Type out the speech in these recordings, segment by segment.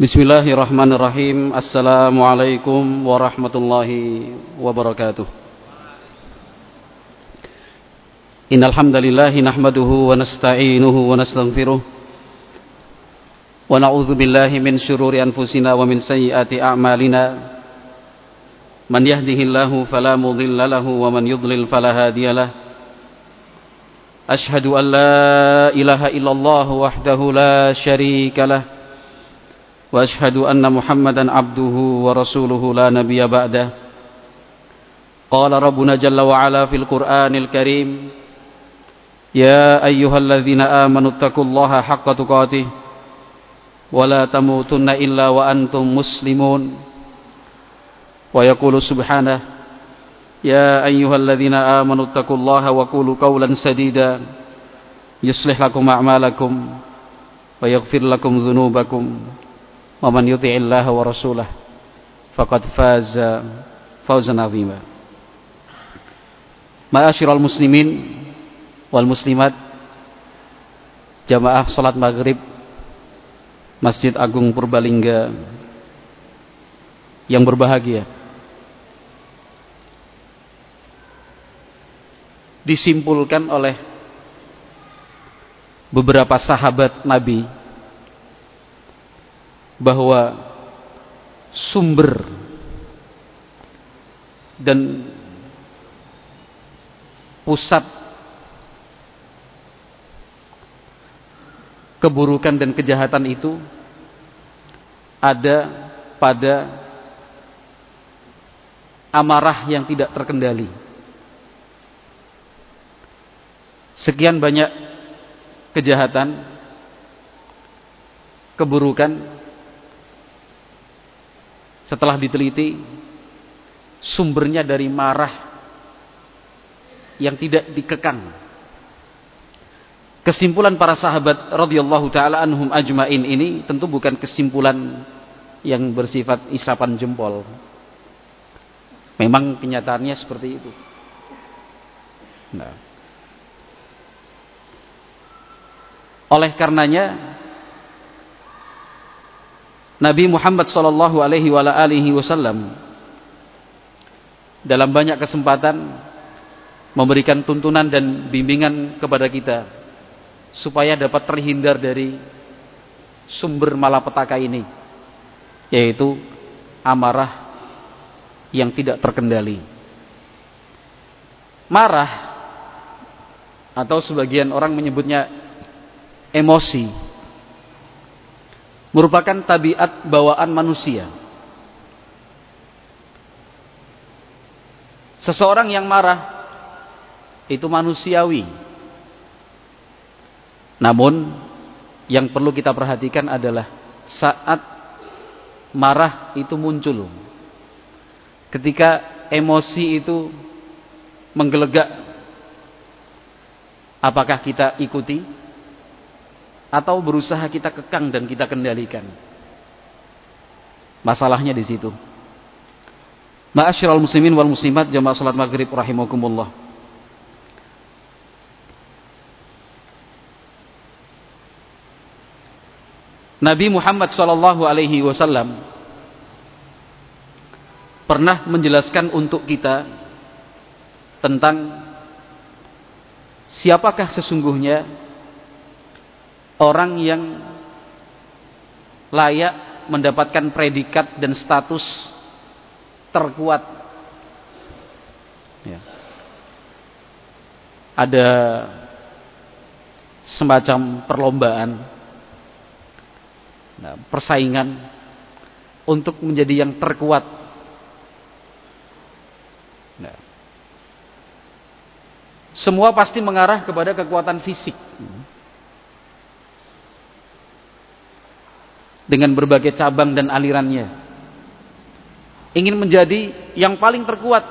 Bismillahirrahmanirrahim. Assalamualaikum warahmatullahi wabarakatuh. Innal hamdalillah nahmaduhu wa nasta'inuhu wa nastaghfiruh wa na'udzu billahi min shururi anfusina wa min sayyiati a'malina. Man yahdihillahu fala mudilla lahu wa man yudlil fala hadiyalah. Ashhadu an la ilaha illallah wahdahu la syarika lah. وأشهد أن محمدا عبده ورسوله لا نبي بعده. قال ربنا جل وعلا في القرآن الكريم يا أيها الذين آمنوا اتقوا الله حق تقاته ولا تموتن إلا وأنتم مسلمون. ويقول سبحانه يا أيها الذين آمنوا اتقوا الله وقولوا قولا سديدا يصلح لكم أعمالكم ويغفر لكم ذنوبكم ومن يطع الله ورسوله فقد فاز فوزا عظيما. Ma'asyiral muslimin wal muslimat, jamaah salat maghrib Masjid Agung Purbalingga yang berbahagia. Disimpulkan oleh beberapa sahabat Nabi bahwa sumber dan pusat keburukan dan kejahatan itu ada pada amarah yang tidak terkendali. Sekian banyak kejahatan, keburukan, setelah diteliti sumbernya dari marah yang tidak dikekang. Kesimpulan para sahabat radhiyallahu taala anhum ajmain ini tentu bukan kesimpulan yang bersifat isapan jempol. Memang kenyataannya seperti itu. Nah, oleh karenanya Nabi Muhammad sallallahu alaihi wasallam dalam banyak kesempatan memberikan tuntunan dan bimbingan kepada kita supaya dapat terhindar dari sumber malapetaka ini, yaitu amarah yang tidak terkendali. Marah atau sebagian orang menyebutnya emosi merupakan tabiat bawaan manusia. Seseorang yang marah itu manusiawi. Namun yang perlu kita perhatikan adalah saat marah itu muncul, ketika emosi itu menggelegak, apakah kita ikuti atau berusaha kita kekang dan kita kendalikan? Masalahnya di situ. Ma'asyiral muslimin wal muslimat, jamaah salat maghrib rahimakumullah. Nabi Muhammad sallallahu alaihi wasallam pernah menjelaskan untuk kita tentang siapakah sesungguhnya orang yang layak mendapatkan predikat dan status terkuat. Ya. Ada semacam perlombaan, persaingan untuk menjadi yang terkuat. Semua pasti mengarah kepada kekuatan fisik dengan berbagai cabang dan alirannya, ingin menjadi yang paling terkuat.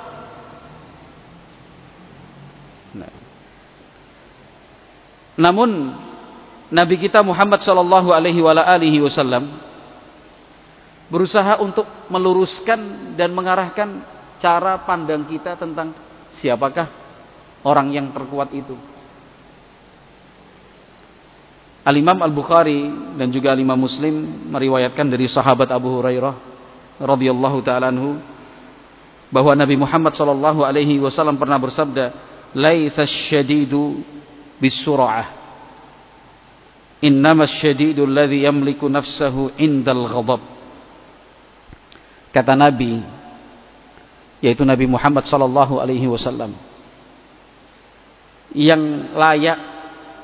Namun Nabi kita Muhammad sallallahu alaihi wasallam berusaha untuk meluruskan dan mengarahkan cara pandang kita tentang siapakah orang yang terkuat itu. Al-Imam Al-Bukhari dan juga Al-Imam Muslim meriwayatkan dari sahabat Abu Hurairah radhiyallahu taala anhu bahwa Nabi Muhammad sallallahu alaihi wasallam pernah bersabda, "Laisa asy-syadidu bis-sur'ah. Innama asy-syadidu alladhi yamliku nafsahu 'indal ghadab." Kata Nabi, yaitu Nabi Muhammad sallallahu alaihi wasallam, yang layak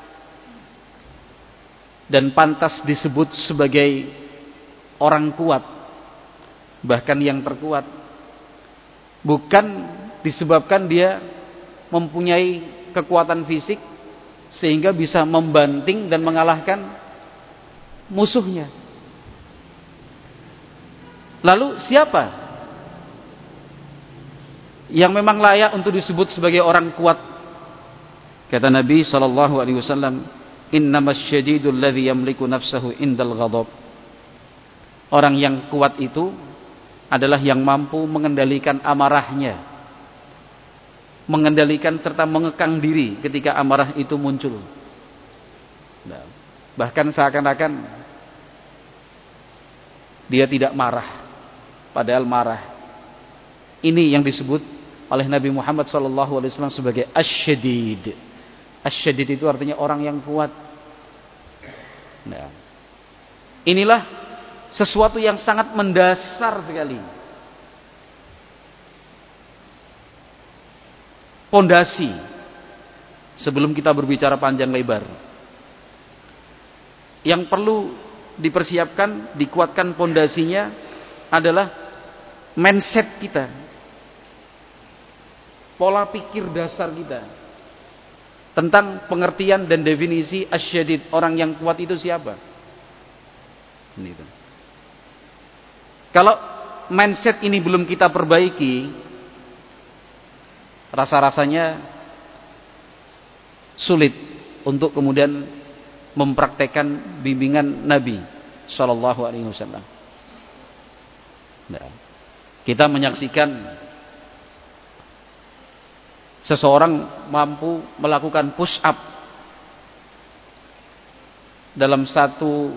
dan pantas disebut sebagai orang kuat, bahkan yang terkuat, bukan disebabkan dia mempunyai kekuatan fisik sehingga bisa membanting dan mengalahkan musuhnya. Lalu siapa yang memang layak untuk disebut sebagai orang kuat? Kata Nabi sallallahu alaihi wasallam, "Innamasy syadidul ladzi yamliku nafsahu indal ghadab." Orang yang kuat itu adalah yang mampu mengendalikan amarahnya, mengendalikan serta mengekang diri ketika amarah itu muncul. Bahkan seakan-akan dia tidak marah, padahal marah. Ini yang disebut oleh Nabi Muhammad SAW sebagai asy-syadid. Asy-syadid itu artinya orang yang kuat. Nah, inilah sesuatu yang sangat mendasar sekali. Pondasi sebelum kita berbicara panjang lebar. Yang perlu dipersiapkan, dikuatkan pondasinya adalah mindset kita. Pola pikir dasar kita tentang pengertian dan definisi asy-syadid, orang yang kuat itu siapa. Ini. Kalau mindset ini belum kita perbaiki, rasa-rasanya sulit untuk kemudian mempraktekkan bimbingan Nabi sallallahu alaihi wasallam. Nah, kita menyaksikan seseorang mampu melakukan push up dalam satu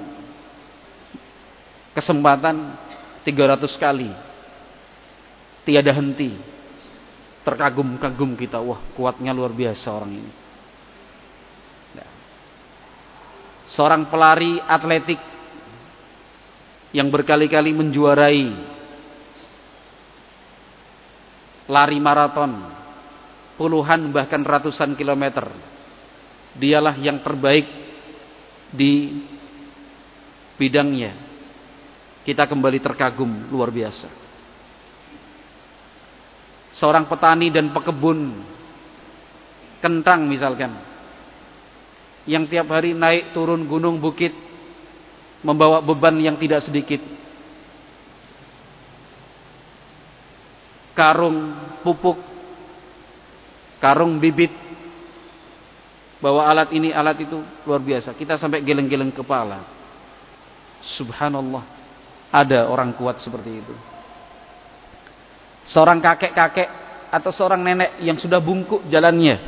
kesempatan 300 kali, tiada henti. Terkagum-kagum kita, wah kuatnya luar biasa orang ini. Nah, seorang pelari atletik yang berkali-kali menjuarai lari maraton puluhan bahkan ratusan kilometer, dialah yang terbaik di bidangnya. Kita kembali terkagum luar biasa. Seorang petani dan pekebun kentang misalkan, yang tiap hari naik turun gunung bukit, membawa beban yang tidak sedikit, karung pupuk, karung bibit, bawa alat ini alat itu, luar biasa. Kita sampai geleng-geleng kepala. Subhanallah, ada orang kuat seperti itu. Seorang kakek-kakek atau seorang nenek yang sudah bungkuk jalannya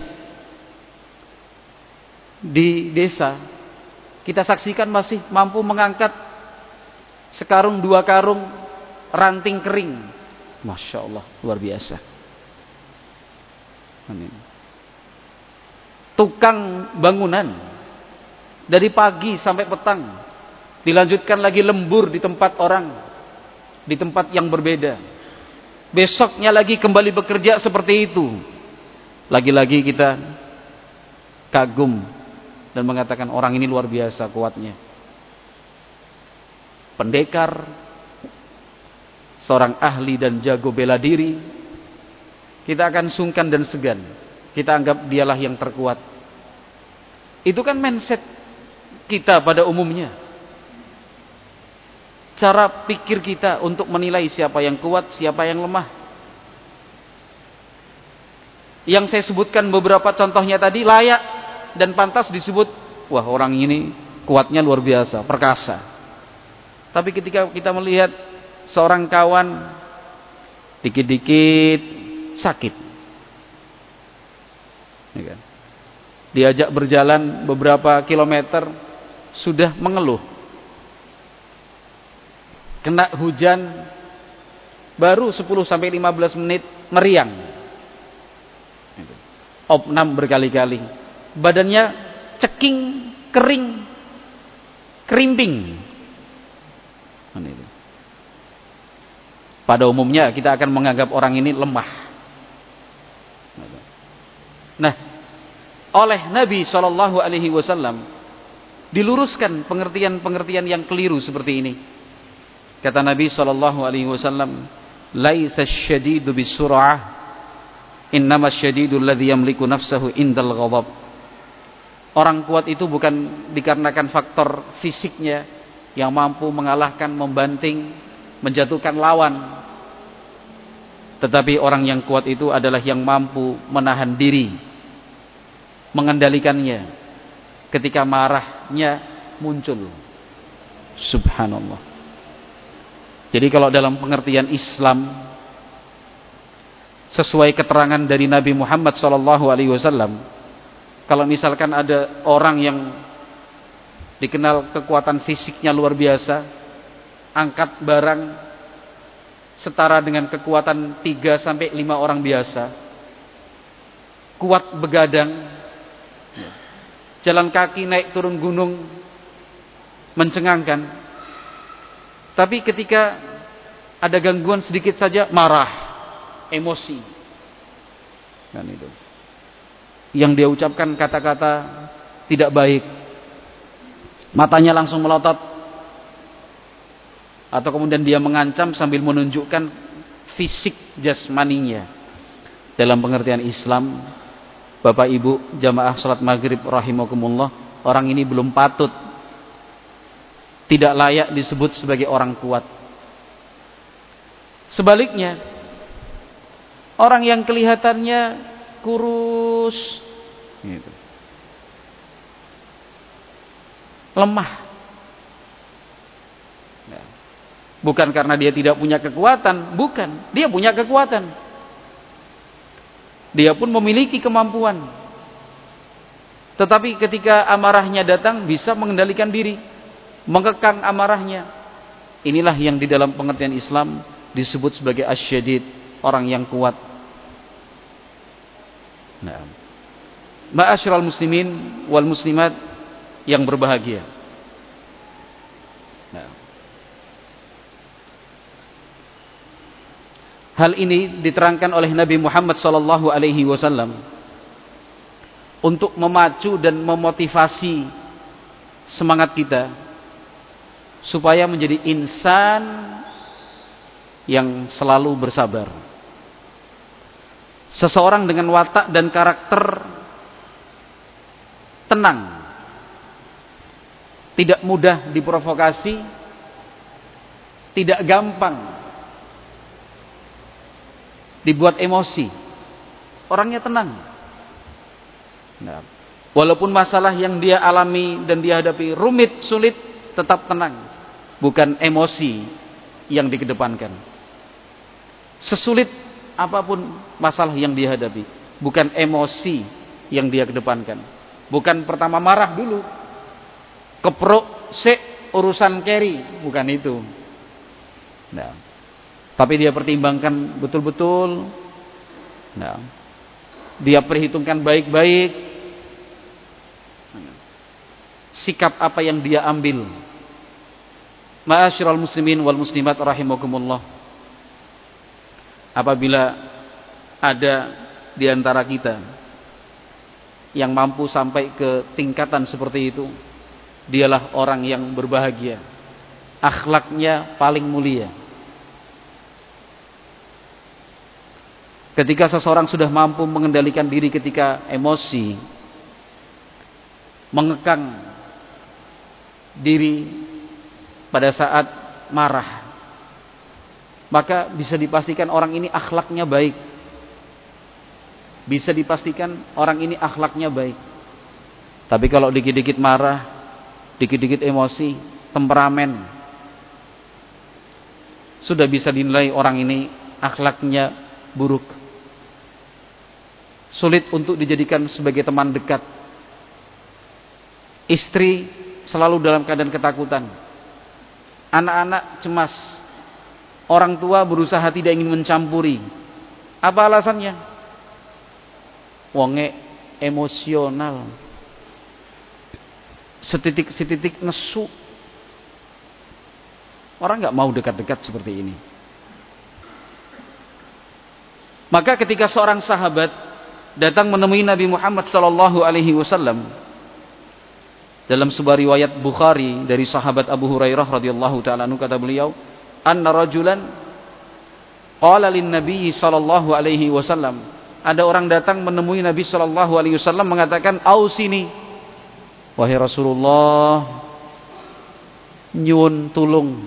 di desa, kita saksikan masih mampu mengangkat sekarung dua karung ranting kering. Masya Allah, luar biasa. Tukang bangunan dari pagi sampai petang, dilanjutkan lagi lembur di tempat orang, di tempat yang berbeda, besoknya lagi kembali bekerja seperti itu. Lagi-lagi kita kagum dan mengatakan orang ini luar biasa kuatnya. Pendekar, seorang ahli dan jago bela diri, kita akan sungkan dan segan. Kita anggap dialah yang terkuat. Itu kan mindset kita pada umumnya. Cara pikir kita untuk menilai siapa yang kuat, siapa yang lemah. Yang saya sebutkan beberapa contohnya tadi layak dan pantas disebut, wah orang ini kuatnya luar biasa, perkasa. Tapi ketika kita melihat seorang kawan dikit-dikit sakit, diajak berjalan beberapa kilometer, sudah mengeluh. Kena hujan baru 10 sampai 15 menit meriang. Opnam berkali-kali. Badannya ceking, kering, kerimping. Pada umumnya kita akan menganggap orang ini lemah. Nah, oleh Nabi SAW diluruskan pengertian-pengertian yang keliru seperti ini. Kata Nabi SAW, "Laisa asy-syadidu bis-sur'ah, innama asy-syadidu alladzi yamliku nafsahu indal ghadab." Orang kuat itu bukan dikarenakan faktor fisiknya yang mampu mengalahkan, membanting, menjatuhkan lawan. Tetapi orang yang kuat itu adalah yang mampu menahan diri, mengendalikannya ketika marahnya muncul. Subhanallah. Jadi kalau dalam pengertian Islam sesuai keterangan dari Nabi Muhammad SAW, kalau misalkan ada orang yang dikenal kekuatan fisiknya luar biasa, angkat barang setara dengan kekuatan 3 sampai 5 orang biasa, kuat begadang, jalan kaki naik turun gunung mencengangkan. Tapi ketika ada gangguan sedikit saja marah, emosi. Kan itu. Yang dia ucapkan kata-kata tidak baik. Matanya langsung melotot. Atau kemudian dia mengancam sambil menunjukkan fisik jasmaninya. Dalam pengertian Islam, Bapak Ibu jamaah salat maghrib rahimakumullah, orang ini belum patut, tidak layak disebut sebagai orang kuat. Sebaliknya, orang yang kelihatannya kurus, gitu, lemah, bukan karena dia tidak punya kekuatan, bukan, dia punya kekuatan. Dia pun memiliki kemampuan. Tetapi ketika amarahnya datang bisa mengendalikan diri, mengekang amarahnya. Inilah yang di dalam pengertian Islam disebut sebagai asy-syadid, orang yang kuat. Nah, ma'asyiral muslimin wal muslimat yang berbahagia. Nah, hal ini diterangkan oleh Nabi Muhammad SAW untuk memacu dan memotivasi semangat kita supaya menjadi insan yang selalu bersabar. Seseorang dengan watak dan karakter tenang, tidak mudah diprovokasi, tidak gampang dibuat emosi, orangnya tenang. Nah, walaupun masalah yang dia alami dan dia hadapi rumit, sulit, tetap tenang. Bukan emosi yang dikedepankan. Sesulit apapun masalah yang dia hadapi, bukan emosi yang dia kedepankan. Bukan pertama marah dulu, keprok, urusan carry, bukan itu. Nah, tapi dia pertimbangkan betul-betul. Nah, dia perhitungkan baik-baik sikap apa yang dia ambil. Ma'asyiral muslimin wal muslimat rahimakumullah. Apabila ada di antara kita yang mampu sampai ke tingkatan seperti itu, dialah orang yang berbahagia, akhlaknya paling mulia. Ketika seseorang sudah mampu mengendalikan diri ketika emosi, mengekang diri pada saat marah, maka bisa dipastikan orang ini akhlaknya baik. Bisa dipastikan orang ini akhlaknya baik. Tapi kalau dikit-dikit marah, dikit-dikit emosi, temperamen, sudah bisa dinilai orang ini akhlaknya buruk. Sulit untuk dijadikan sebagai teman dekat. Istri selalu dalam keadaan ketakutan. Anak-anak cemas. Orang tua berusaha tidak ingin mencampuri. Apa alasannya? Wonge emosional. Setitik nesu. Orang nggak mau dekat-dekat seperti ini. Maka ketika seorang sahabat datang menemui Nabi Muhammad SAW, dalam sebuah riwayat Bukhari dari sahabat Abu Hurairah radhiyallahu taala anhu, kata beliau, anna rajulan qala lin Nabi sallallahu alaihi wasallam, ada orang datang menemui Nabi sallallahu alaihi wasallam mengatakan, ausini, wahai Rasulullah, nyuwun tulung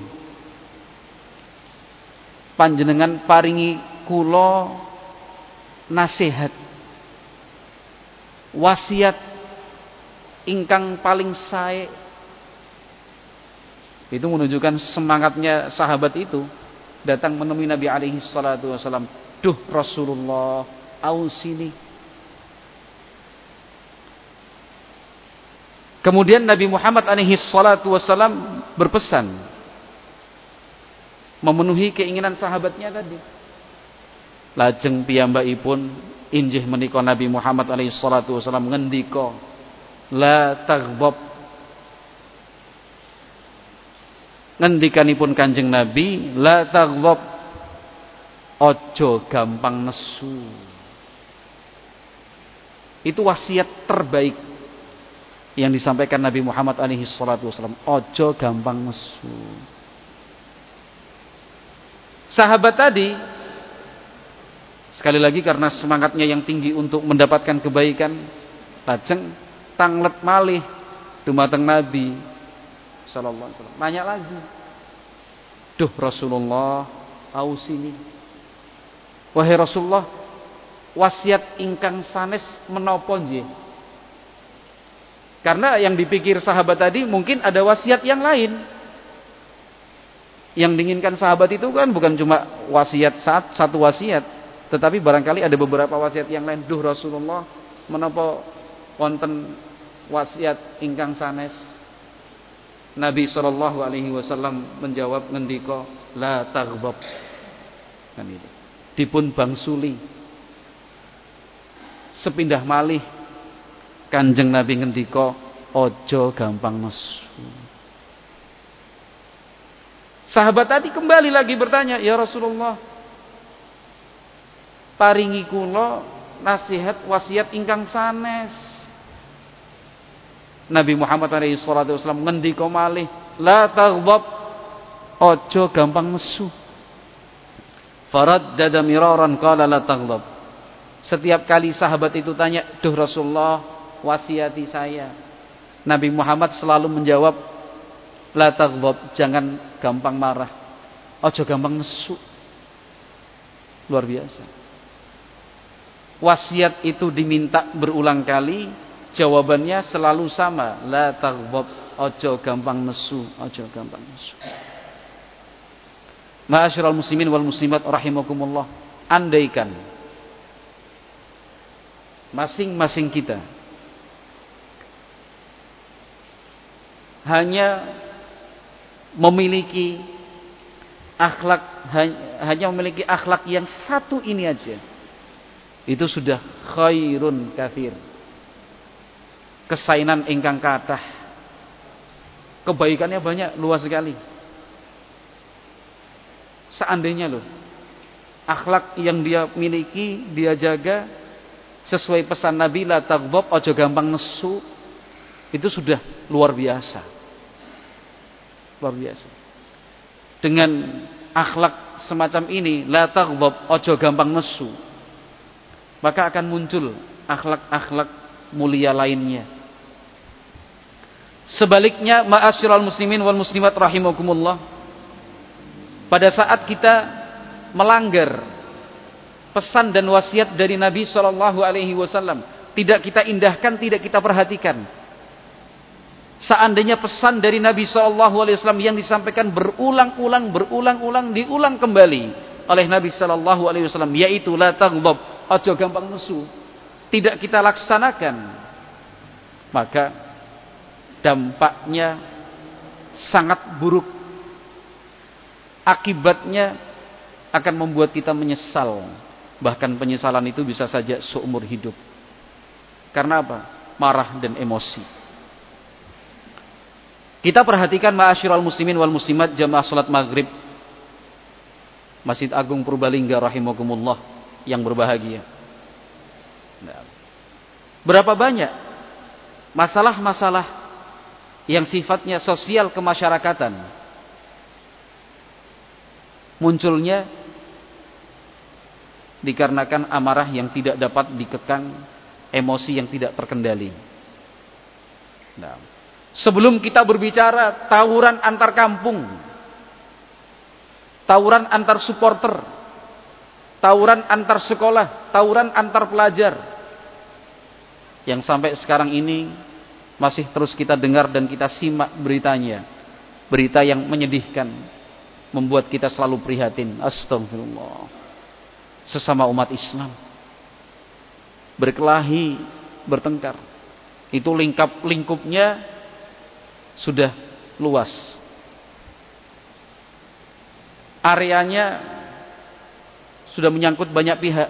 panjenengan paringi kula nasihat wasiat ingkang paling sae. Itu menunjukkan semangatnya sahabat itu datang menemui Nabi alaihi salatu wasallam. Duh Rasulullah, ausini. Kemudian Nabi Muhammad alaihi salatu wasallam berpesan memenuhi keinginan sahabatnya tadi. Lajeng piyambakipun injih menika Nabi Muhammad alaihi salatu wasallam ngendika, la taghdab. Ngendikanipun Kanjeng Nabi, la taghdab, ojo gampang nesu. Itu wasiat terbaik yang disampaikan Nabi Muhammad alaihi salatu wasallam, ojo gampang nesu. Sahabat tadi sekali lagi karena semangatnya yang tinggi untuk mendapatkan kebaikan, lajeng tanglet malih dumateng Nabi sallallahu alaihi wasallam. Nanya lagi. Duh Rasulullah, ausini. Wahai Rasulullah, wasiat ingkang sanes menapa nggih? Karena yang dipikir sahabat tadi mungkin ada wasiat yang lain. Yang diinginkan sahabat itu kan bukan cuma wasiat satu wasiat, tetapi barangkali ada beberapa wasiat yang lain. Duh Rasulullah, menapa wonten wasiat ingkang sanes? Nabi sallallahu alaihi wasallam menjawab ngendika, la taghdab. Kan itu. Dipun bangsuli. Sepindah malih Kanjeng Nabi ngendika, ojo gampang nesu. Sahabat tadi kembali lagi bertanya, ya Rasulullah, paringi kula nasihat wasiat ingkang sanes. Nabi Muhammad SAW ngendika malih, la taghdab, ojo gampang nesu. Faraddada miraran qala la taghdab. Setiap kali sahabat itu tanya, duh Rasulullah, wasiati saya. Nabi Muhammad selalu menjawab, la taghdab, jangan gampang marah, ojo gampang nesu. Luar biasa. Wasiat itu diminta berulang kali, jawabannya selalu sama, la taghdab, ojo gampang nesu, ojo gampang nesu. Ma'asyiral muslimin wal muslimat rahimakumullah, andaikan masing-masing kita hanya memiliki akhlak, hanya memiliki akhlak yang satu ini aja, itu sudah khairun katsir. Kesainan ingkang kathah, kebaikannya banyak, luas sekali. Seandainya loh, akhlak yang dia miliki, dia jaga sesuai pesan Nabi, la taghdab, ojo gampang nesu, itu sudah luar biasa. Luar biasa. Dengan akhlak semacam ini, la taghdab, ojo gampang nesu, maka akan muncul akhlak-akhlak mulia lainnya. Sebaliknya, ma'asyiral muslimin wal muslimat rahimakumullah, pada saat kita melanggar pesan dan wasiat dari Nabi sallallahu alaihi wasallam, tidak kita indahkan, tidak kita perhatikan. Seandainya pesan dari Nabi sallallahu alaihi wasallam yang disampaikan berulang-ulang, diulang kembali oleh Nabi sallallahu alaihi wasallam, yaitu la taghdab, ojo gampang nesu, tidak kita laksanakan, maka dampaknya sangat buruk. Akibatnya akan membuat kita menyesal. Bahkan penyesalan itu bisa saja seumur hidup. Karena apa? Marah dan emosi. Kita perhatikan ma'asyiral muslimin wal muslimat jamaah salat maghrib Masjid Agung Purbalingga rahimakumullah yang berbahagia. Nah, berapa banyak masalah-masalah yang sifatnya sosial kemasyarakatan munculnya dikarenakan amarah yang tidak dapat dikekang, emosi yang tidak terkendali. Nah, sebelum kita berbicara tawuran antar kampung, tawuran antar supporter, tawuran antar sekolah, tawuran antar pelajar, yang sampai sekarang ini masih terus kita dengar dan kita simak beritanya, berita yang menyedihkan, membuat kita selalu prihatin. Astagfirullah. Sesama umat Islam berkelahi, bertengkar, itu lingkupnya sudah luas, areanya sudah menyangkut banyak pihak.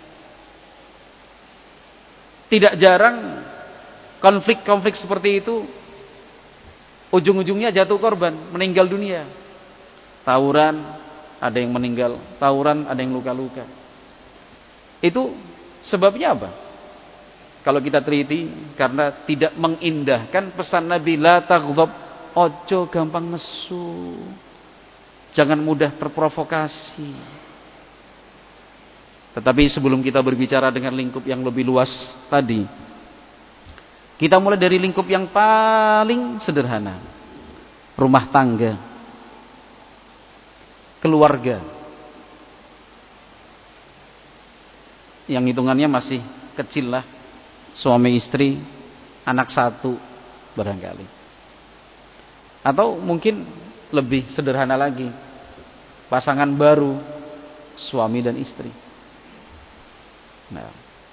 Tidak jarang konflik-konflik seperti itu ujung-ujungnya jatuh korban, meninggal dunia. Tawuran, ada yang meninggal, tawuran, ada yang luka-luka. Itu sebabnya apa? Kalau kita teliti, karena tidak mengindahkan pesan Nabi, la taghdab, ojo gampang nesu, jangan mudah terprovokasi. Tetapi sebelum kita berbicara dengan lingkup yang lebih luas tadi, kita mulai dari lingkup yang paling sederhana. Rumah tangga, keluarga, yang hitungannya masih kecil lah, suami istri, anak satu barangkali. Atau mungkin lebih sederhana lagi, pasangan baru, suami dan istri. Nah,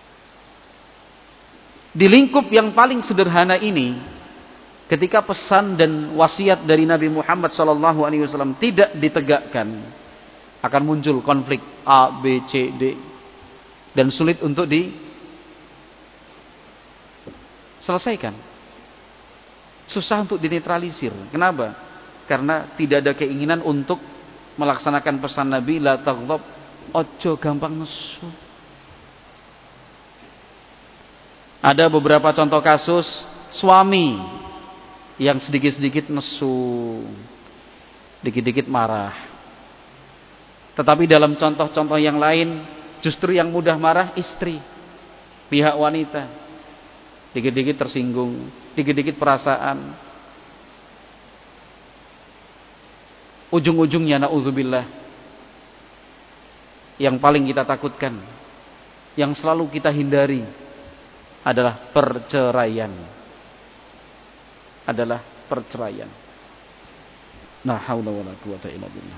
di lingkup yang paling sederhana ini, ketika pesan dan wasiat dari Nabi Muhammad SAW tidak ditegakkan, akan muncul konflik A, B, C, D, dan sulit untuk diselesaikan, susah untuk dinetralisir. Kenapa? Karena tidak ada keinginan untuk melaksanakan pesan Nabi, la taghdab, ojo gampang nesu. Ada beberapa contoh kasus suami yang sedikit-sedikit nesu, dikit-dikit marah. Tetapi dalam contoh-contoh yang lain, justru yang mudah marah istri, pihak wanita. Dikit-dikit tersinggung, dikit-dikit perasaan. Ujung-ujungnya na'udzubillah, yang paling kita takutkan, yang selalu kita hindari adalah perceraian. Adalah perceraian. La haula wala quwata illa billah.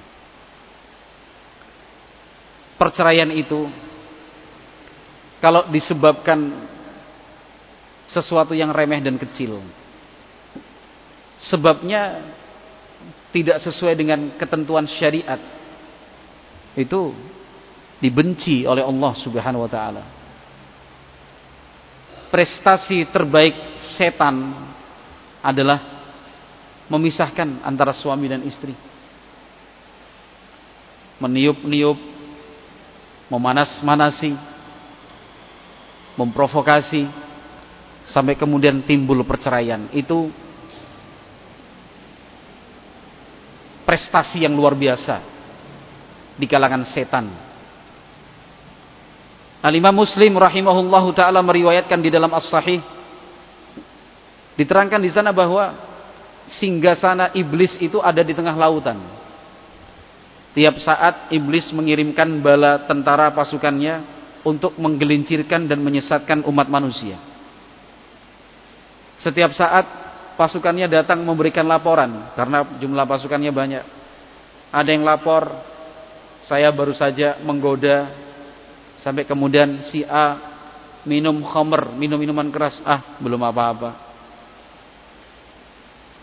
Perceraian itu kalau disebabkan sesuatu yang remeh dan kecil, sebabnya tidak sesuai dengan ketentuan syariat, itu dibenci oleh Allah Subhanahu wa taala. Prestasi terbaik setan adalah memisahkan antara suami dan istri. Meniup-niup, memanas-manasi, memprovokasi, sampai kemudian timbul perceraian. Itu prestasi yang luar biasa di kalangan setan. Al-Imam Muslim rahimahullahu taala meriwayatkan di dalam As-Sahih, diterangkan di sana bahwa singgasana iblis itu ada di tengah lautan. Tiap saat iblis mengirimkan bala tentara pasukannya untuk menggelincirkan dan menyesatkan umat manusia. Setiap saat pasukannya datang memberikan laporan, karena jumlah pasukannya banyak. Ada yang lapor, saya baru saja menggoda, sampai kemudian si A minum khamr, minum minuman keras. Belum apa-apa.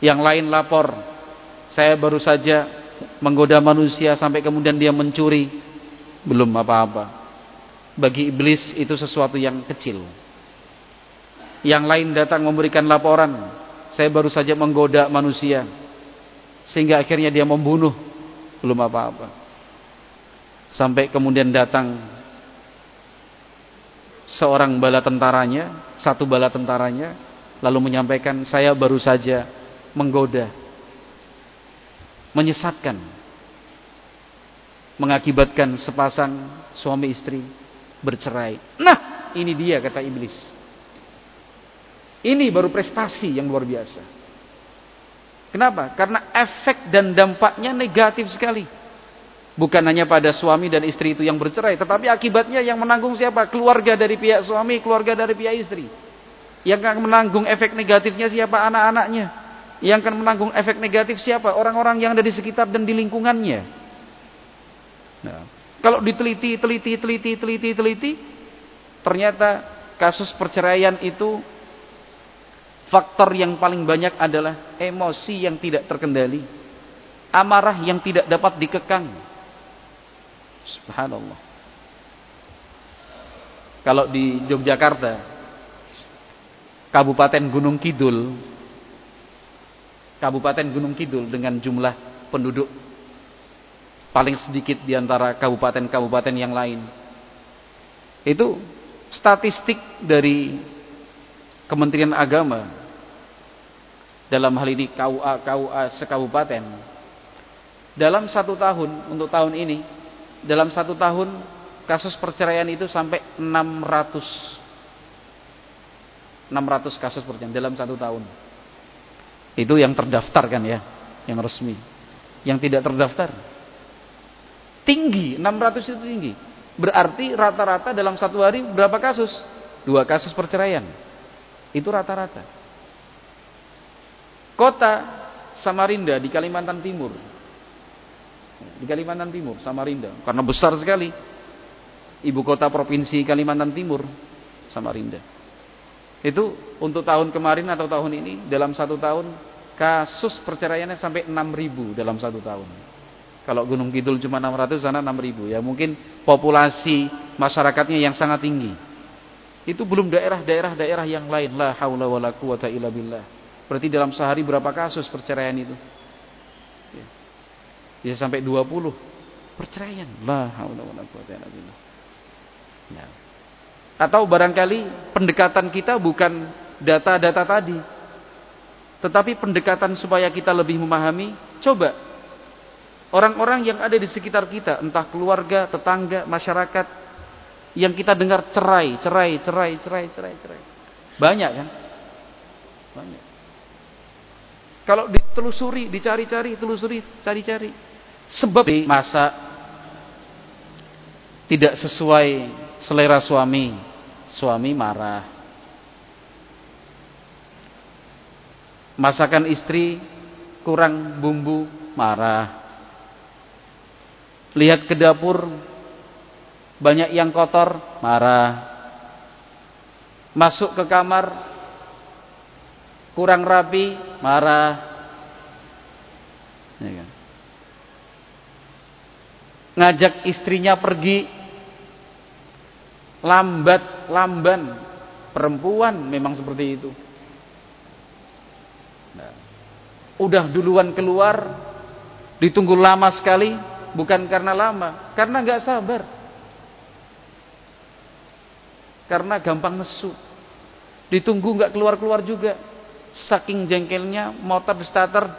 Yang lain lapor, saya baru saja menggoda manusia sampai kemudian dia mencuri. Belum apa-apa. Bagi iblis itu sesuatu yang kecil. Yang lain datang memberikan laporan, saya baru saja menggoda manusia sehingga akhirnya dia membunuh. Belum apa-apa. Sampai kemudian datang seorang bala tentaranya, satu bala tentaranya, lalu menyampaikan, saya baru saja menggoda, menyesatkan, mengakibatkan sepasang suami istri bercerai. Nah, ini dia kata iblis. Ini baru prestasi yang luar biasa. Kenapa? Karena efek dan dampaknya negatif sekali. Bukan hanya pada suami dan istri itu yang bercerai, tetapi akibatnya yang menanggung siapa? Keluarga dari pihak suami, keluarga dari pihak istri. Yang akan menanggung efek negatifnya siapa? Anak-anaknya. Yang akan menanggung efek negatif siapa? Orang-orang yang ada di sekitar dan di lingkungannya. Nah, kalau diteliti, ternyata kasus perceraian itu faktor yang paling banyak adalah emosi yang tidak terkendali, amarah yang tidak dapat dikekang. Subhanallah. Kalau di Yogyakarta, Kabupaten Gunung Kidul dengan jumlah penduduk paling sedikit di antara kabupaten-kabupaten yang lain. Itu statistik dari Kementerian Agama dalam hal ini KUA sekabupaten. Dalam 1 tahun, untuk tahun ini, dalam 1 tahun kasus perceraian itu sampai 600 kasus perceraian dalam 1 tahun. Itu yang terdaftar kan ya, yang resmi. Yang tidak terdaftar tinggi, 600 itu tinggi. Berarti rata-rata dalam 1 hari berapa kasus? 2 kasus perceraian. Itu rata-rata. Kota Samarinda di Kalimantan Timur. Di Kalimantan Timur, Samarinda. Karena besar sekali. Ibu kota provinsi Kalimantan Timur, Samarinda. Itu untuk tahun kemarin atau tahun ini, dalam 1 tahun, kasus perceraiannya sampai 6.000 dalam 1 tahun. Kalau Gunung Kidul cuma 600, sana 6.000. Ya mungkin populasi masyarakatnya yang sangat tinggi. Itu belum daerah-daerah yang lain. La haula wala quwata illa billah. Berarti dalam sehari berapa kasus perceraian itu? Ya sampai 20 perceraian. La haula wala quwata illa billah. Ya. Atau barangkali pendekatan kita bukan data-data tadi, tetapi pendekatan supaya kita lebih memahami. Coba orang-orang yang ada di sekitar kita, entah keluarga, tetangga, masyarakat, yang kita dengar cerai. Banyak kan? Banyak. Kalau ditelusuri, dicari-cari, cari-cari. Sebab masa tidak sesuai selera suami marah. Masakan istri kurang bumbu, marah. Lihat ke dapur banyak yang kotor, marah. Masuk ke kamar kurang rapi, marah. Ya kan? Ngajak istrinya pergi lamban. Perempuan memang seperti itu. Nah, udah duluan keluar, ditunggu lama sekali. Bukan karena lama, karena gak sabar. Karena gampang nesu. Ditunggu gak keluar-keluar juga. Saking jengkelnya, motor starter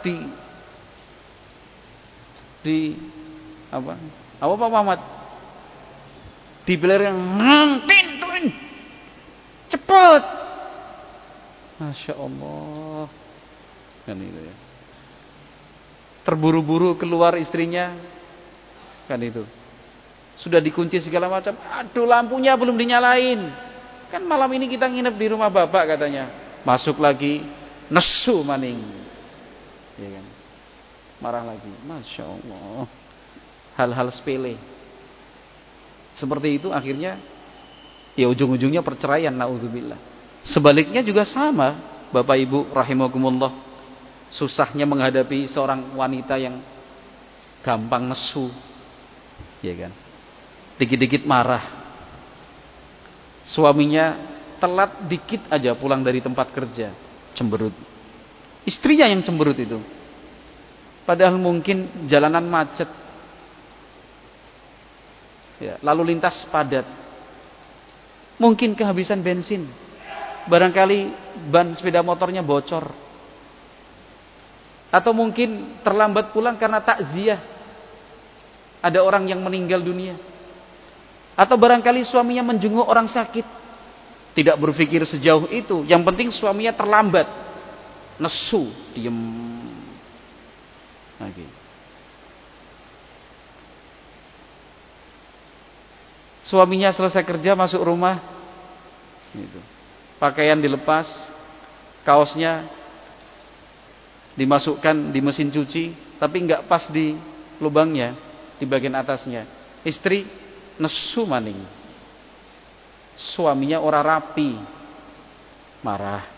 apa Pak Muhammad? Dibeler yang tin. Cepet. Masya Allah. Kan itu ya. Terburu-buru keluar istrinya. Kan itu. Sudah dikunci segala macam. Aduh, lampunya belum dinyalain. Kan malam ini kita nginep di rumah bapak katanya. Masuk lagi, nesu maning. Ya kan? Marah lagi. Masya Allah. Hal-hal sepele. Seperti itu akhirnya ya ujung-ujungnya perceraian, naudzubillah. Sebaliknya juga sama, Bapak Ibu rahimakumullah. susahnya menghadapi seorang wanita yang gampang nesu, ya kan? Dikit-dikit marah. Suaminya telat dikit aja pulang dari tempat kerja, cemberut. Istrinya yang cemberut itu. Padahal mungkin jalanan macet, ya, lalu lintas padat, mungkin kehabisan bensin, barangkali ban sepeda motornya bocor, atau mungkin terlambat pulang karena takziah, ada orang yang meninggal dunia, atau barangkali suaminya menjenguk orang sakit. Tidak berpikir sejauh itu, yang penting suaminya terlambat, nesu, diem lagi. Suaminya selesai kerja masuk rumah, gitu. Pakaian dilepas, kaosnya dimasukkan di mesin cuci, tapi nggak pas di lubangnya, di bagian atasnya. Istri nesu maning, suaminya ora rapi, marah.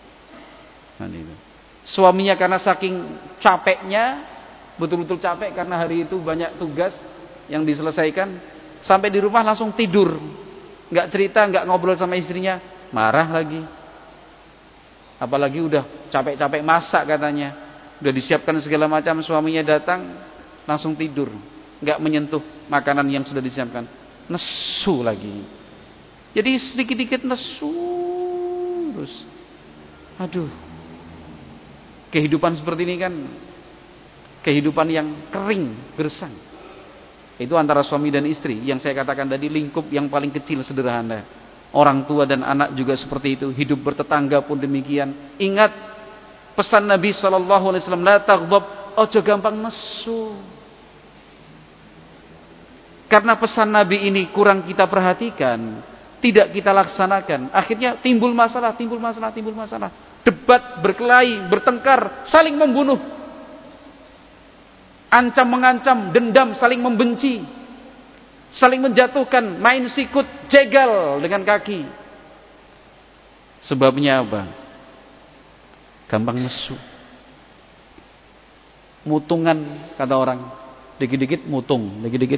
Suaminya karena saking capeknya, betul-betul capek karena hari itu banyak tugas yang diselesaikan, sampai di rumah langsung tidur, nggak cerita, nggak ngobrol sama istrinya, marah lagi. Apalagi udah capek-capek masak katanya, udah disiapkan segala macam, suaminya datang langsung tidur, nggak menyentuh makanan yang sudah disiapkan, nesu lagi. Jadi sedikit-sedikit nesu terus. Aduh, kehidupan seperti ini kan kehidupan yang kering, gersang. Itu antara suami dan istri, yang saya katakan tadi, lingkup yang paling kecil, sederhana. Orang tua dan anak juga seperti itu, hidup bertetangga pun demikian. Ingat pesan Nabi SAW, la taghdab, ojo gampang nesu. Karena pesan Nabi ini kurang kita perhatikan, tidak kita laksanakan, akhirnya timbul masalah. Debat, berkelahi, bertengkar, saling membunuh, ancam mengancam, dendam, saling membenci, saling menjatuhkan, main sikut, jegal dengan kaki. Sebabnya apa? Gampang nesu, mutungan, kata orang, dikit-dikit mutung.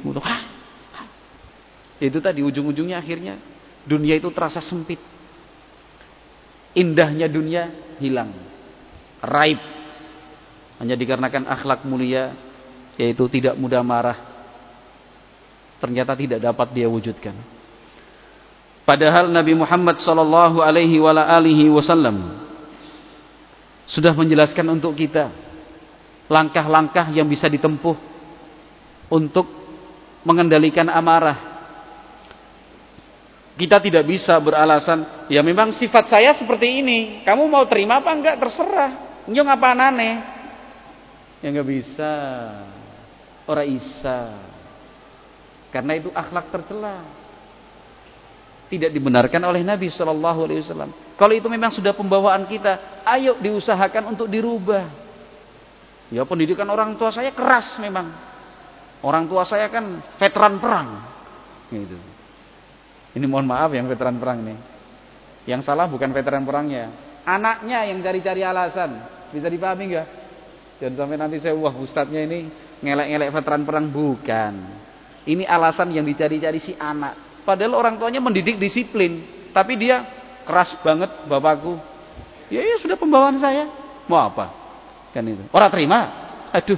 Itu tadi ujung-ujungnya akhirnya dunia itu terasa sempit, indahnya dunia hilang, raib, hanya dikarenakan akhlak mulia, yaitu tidak mudah marah, ternyata tidak dapat dia wujudkan. Padahal Nabi Muhammad SAW sudah menjelaskan untuk kita langkah-langkah yang bisa ditempuh untuk mengendalikan amarah. Kita tidak bisa beralasan, ya memang sifat saya seperti ini, kamu mau terima apa enggak terserah, nyong apa aneh. Ya enggak bisa, ora isa. Karena itu akhlak tercela, tidak dibenarkan oleh Nabi SAW. Kalau itu memang sudah pembawaan kita, ayo diusahakan untuk dirubah. Ya, pendidikan orang tua saya keras memang, orang tua saya kan veteran perang, gitu. Ini mohon maaf yang veteran perang nih. Yang salah bukan veteran perangnya, anaknya yang cari-cari alasan. Bisa dipahami enggak? Jangan sampai nanti saya, wah ustadznya ini ngelek-ngelek veteran perang. Bukan. Ini alasan yang dicari-cari si anak. Padahal orang tuanya mendidik disiplin, tapi dia keras banget, bapakku. Ya sudah pembawaan saya. Mau apa? Kan itu. Orang terima. Aduh.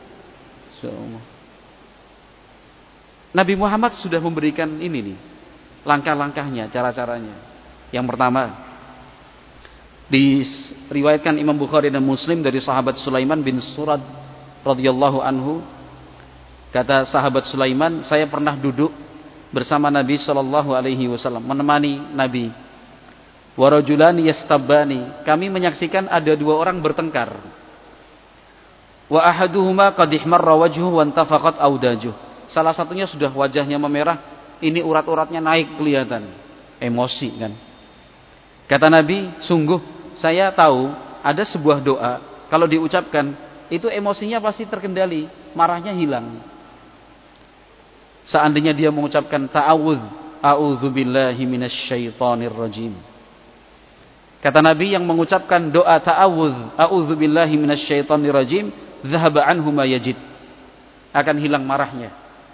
Nabi Muhammad sudah memberikan ini nih, langkah-langkahnya, cara-caranya. Yang pertama, diriwayatkan Imam Bukhari dan Muslim dari sahabat Sulaiman bin Surad radhiyallahu anhu, kata sahabat Sulaiman, saya pernah duduk bersama Nabi SAW, menemani Nabi. Wa rajulani yastabani, kami menyaksikan ada dua orang bertengkar. Wa ahaduhuma qad ihmarra wajhuhu wa intafaqat audajuh, salah satunya sudah wajahnya memerah, ini urat-uratnya naik kelihatan, emosi kan. Kata Nabi, sungguh saya tahu ada sebuah doa, kalau diucapkan itu emosinya pasti terkendali, marahnya hilang. Seandainya dia mengucapkan ta'awudz, a'udzubillahi minasyaitonir rajim, Kata Nabi, yang mengucapkan doa ta'awudz, a'udzubillahi minasyaitonirrajim, dzahaba anhu ma yajid. Akan hilang marahnya.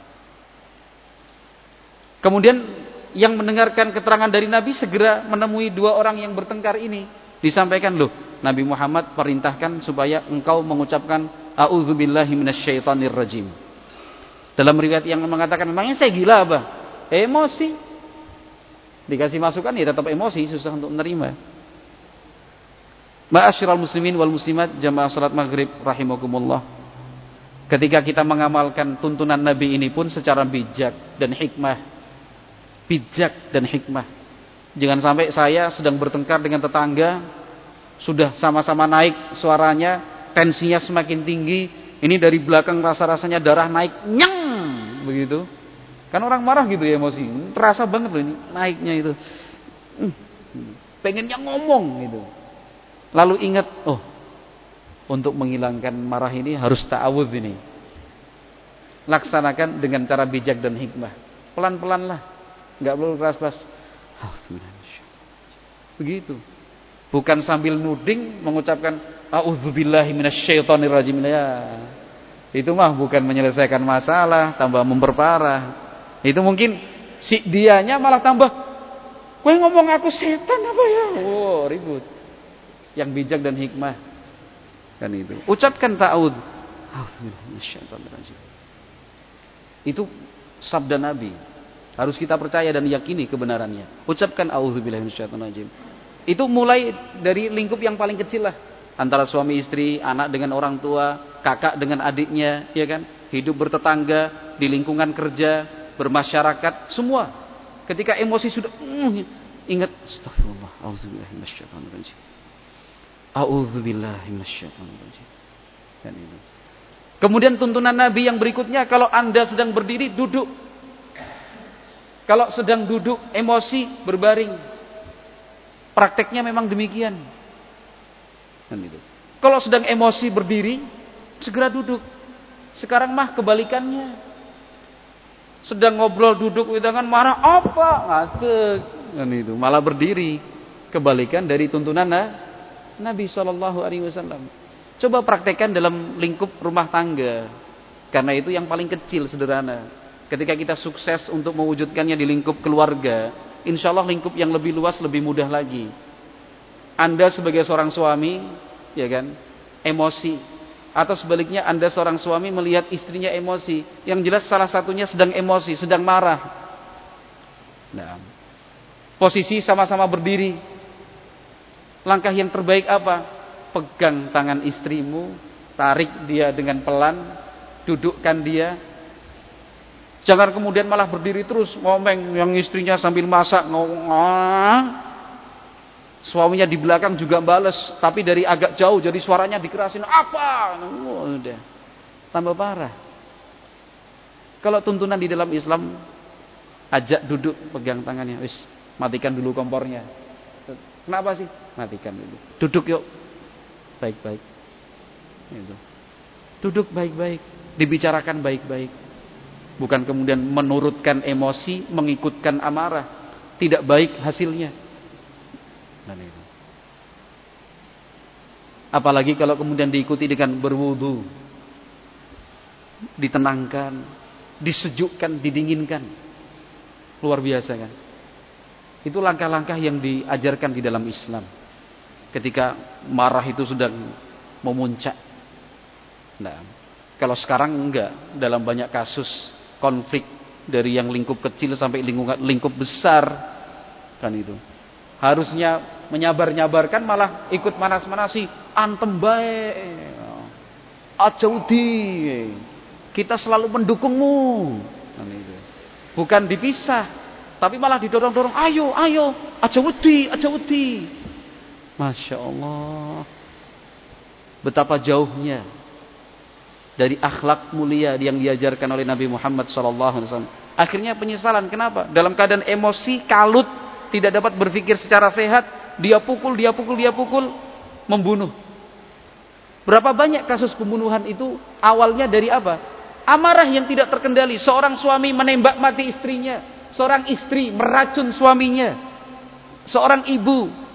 Kemudian yang mendengarkan keterangan dari Nabi segera menemui dua orang yang bertengkar ini. Disampaikan, loh, Nabi Muhammad perintahkan supaya engkau mengucapkan a'udzubillahi minasyaitonirrajim. Dalam riwayat yang mengatakan, memangnya saya gila apa? Emosi. Dikasih masukan ya tetap emosi, susah untuk menerima. Ma'asyiral muslimin wal muslimat, jamaah salat maghrib rahimakumullah. Ketika kita mengamalkan tuntunan Nabi ini pun secara bijak dan hikmah. Bijak dan hikmah. Jangan sampai saya sedang bertengkar dengan tetangga, sudah sama-sama naik suaranya, tensinya semakin tinggi, ini dari belakang rasa-rasanya darah naik, nyeng, begitu. Kan orang marah gitu ya, emosi. Terasa banget loh ini naiknya itu. Pengennya ngomong gitu. Lalu ingat, oh, untuk menghilangkan marah ini harus ta'awudz ini. Laksanakan dengan cara bijak dan hikmah. Pelan-pelan lah. Enggak perlu keras-keras. Begitu. Bukan sambil nuding mengucapkan a'udzubillahi minasyaitonirrajim. Ya. Itu mah bukan menyelesaikan masalah, tambah memperparah. Itu mungkin si dianya malah tambah, kowe ngomong aku setan apa ya? Oh, ribut. Yang bijak dan hikmah kan itu. Ucapkan ta'awudz. Itu sabda Nabi. Harus kita percaya dan yakini kebenarannya. Ucapkan a'udzubillahi minasyaitonirrajim. Itu mulai dari lingkup yang paling kecil lah. Antara suami istri, anak dengan orang tua, kakak dengan adiknya, ya kan? Hidup bertetangga, di lingkungan kerja, bermasyarakat, semua. Ketika emosi sudah ingat, astagfirullah, a'udzubillahi minasyaitonirrajim. A'udzubillahi minasyaitonirrajim. Dan itu. Kemudian tuntunan Nabi yang berikutnya, kalau Anda sedang berdiri, duduk. Kalau sedang duduk, emosi, berbaring. Prakteknya memang demikian. Dan itu. Kalau sedang emosi, berdiri, segera duduk. Sekarang mah kebalikannya. Sedang ngobrol, duduk, dengan marah, apa? Ngadeg. Dan itu. Malah berdiri. Kebalikan dari tuntunan Nabi SAW. Coba praktekkan dalam lingkup rumah tangga. Karena itu yang paling kecil, sederhana. Ketika kita sukses untuk mewujudkannya di lingkup keluarga, insya Allah lingkup yang lebih luas, lebih mudah lagi. Anda sebagai seorang suami, ya kan, emosi. Atau sebaliknya Anda seorang suami melihat istrinya emosi. Yang jelas salah satunya sedang emosi, sedang marah. Nah, posisi sama-sama berdiri. Langkah yang terbaik apa? Pegang tangan istrimu, tarik dia dengan pelan, dudukkan dia. Jangan kemudian malah berdiri terus ngomeng, yang istrinya sambil masak ngomong. Suaminya di belakang juga bales, tapi dari agak jauh, jadi suaranya dikerasin. Apa? Udah tambah parah. Kalau tuntunan di dalam Islam, ajak duduk, pegang tangannya, wis, matikan dulu kompornya. Kenapa sih? Matikan dulu. Duduk yuk. Baik-baik. Itu. Duduk baik-baik. Dibicarakan baik-baik. Bukan kemudian menurutkan emosi, mengikutkan amarah. Tidak baik hasilnya. Dan itu. Apalagi kalau kemudian diikuti dengan berwudu. Ditenangkan. Disejukkan, didinginkan. Luar biasa kan? Itu langkah-langkah yang diajarkan di dalam Islam. Ketika marah itu sedang memuncak. Nah, kalau sekarang enggak. Dalam banyak kasus konflik dari yang lingkup kecil sampai lingkup besar, kan itu. Harusnya menyabar-nyabarkan malah ikut manas-manasi. Antem bae. Ajaudi. Kita selalu mendukungmu. Kan itu. Bukan dipisah. Tapi malah didorong-dorong, ayo, aja wedi. Masya Allah. Betapa jauhnya dari akhlak mulia yang diajarkan oleh Nabi Muhammad SAW. Akhirnya penyesalan, kenapa? Dalam keadaan emosi, kalut, tidak dapat berpikir secara sehat, dia pukul, membunuh. Berapa banyak kasus pembunuhan itu awalnya dari apa? Amarah yang tidak terkendali. Seorang suami menembak mati istrinya. Seorang istri meracun suaminya. Seorang ibu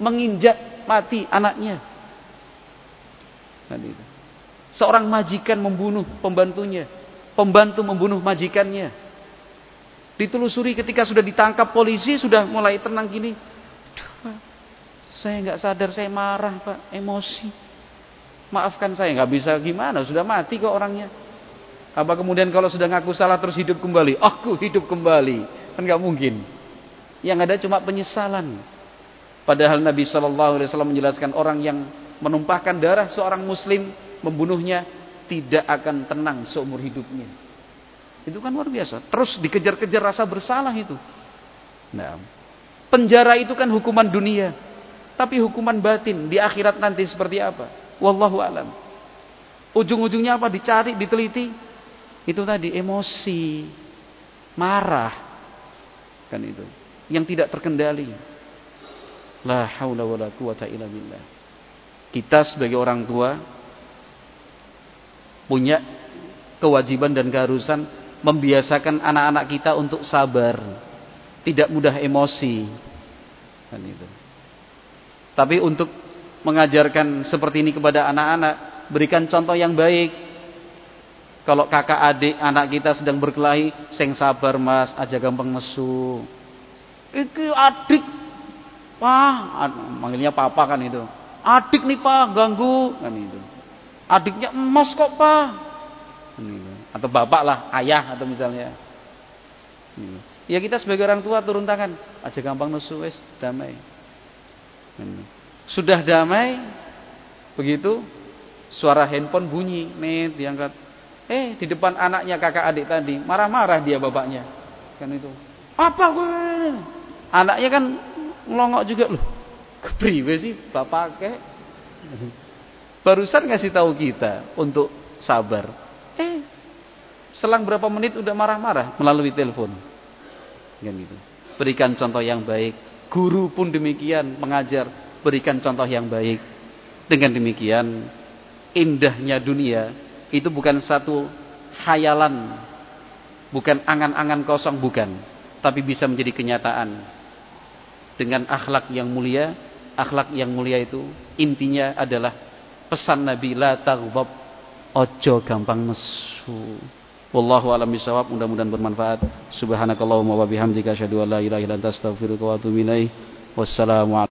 menginjak mati anaknya. Kan itu. Seorang majikan membunuh pembantunya, pembantu membunuh majikannya. Ditelusuri ketika sudah ditangkap polisi, sudah mulai tenang gini. Aduh, Pak, saya nggak sadar, saya marah Pak, emosi. Maafkan saya, nggak bisa gimana, sudah mati kok orangnya. Apa kemudian kalau sudah ngaku salah terus hidup kembali? Aku hidup kembali, kan nggak mungkin. Yang ada cuma penyesalan. Padahal Nabi SAW menjelaskan orang yang menumpahkan darah seorang muslim, membunuhnya, tidak akan tenang seumur hidupnya. Itu kan luar biasa. Terus dikejar-kejar rasa bersalah itu. Nah, penjara itu kan hukuman dunia, tapi hukuman batin di akhirat nanti seperti apa? Wallahu alam. Ujung-ujungnya apa? Dicari, diteliti. Itu tadi emosi, marah, kan itu, yang tidak terkendali. La haula wala quwata illa billah. Kita sebagai orang tua punya kewajiban dan keharusan membiasakan anak-anak kita untuk sabar, tidak mudah emosi, kan itu. Tapi untuk mengajarkan seperti ini kepada anak-anak, berikan contoh yang baik. Kalau kakak adik anak kita sedang berkelahi, sing sabar Mas, aja gampang nesu. Iki adik, Pak, manggilnya papa kan itu. Adik nih Pak, ganggu kan itu. Adiknya emas kok Pak. Atau bapak lah, ayah atau misalnya. Ya kita sebagai orang tua turun tangan, aja gampang nesu, wes damai. Sudah damai, begitu suara handphone bunyi, nih diangkat. Di depan anaknya kakak adik tadi, marah-marah dia bapaknya. Kan itu. Apa gue? Anaknya kan ngelongok juga loh. Kepriwe sih bapaknya? Barusan ngasih tahu kita untuk sabar. Selang berapa menit udah marah-marah melalui telepon. Kan gitu. Berikan contoh yang baik. Guru pun demikian, mengajar, berikan contoh yang baik. Dengan demikian, indahnya dunia itu bukan satu khayalan, bukan angan-angan kosong, bukan, tapi bisa menjadi kenyataan dengan akhlak yang mulia. Akhlak yang mulia itu intinya adalah pesan Nabi, la taghdab, ojo gampang nesu. Wallahu a'lam bishawab. Mudah-mudahan bermanfaat. Subhanakallahumma wa bihamdika asyhadu an la ilaha illa anta astaghfiruka wa atubu ilaik. Wassalamu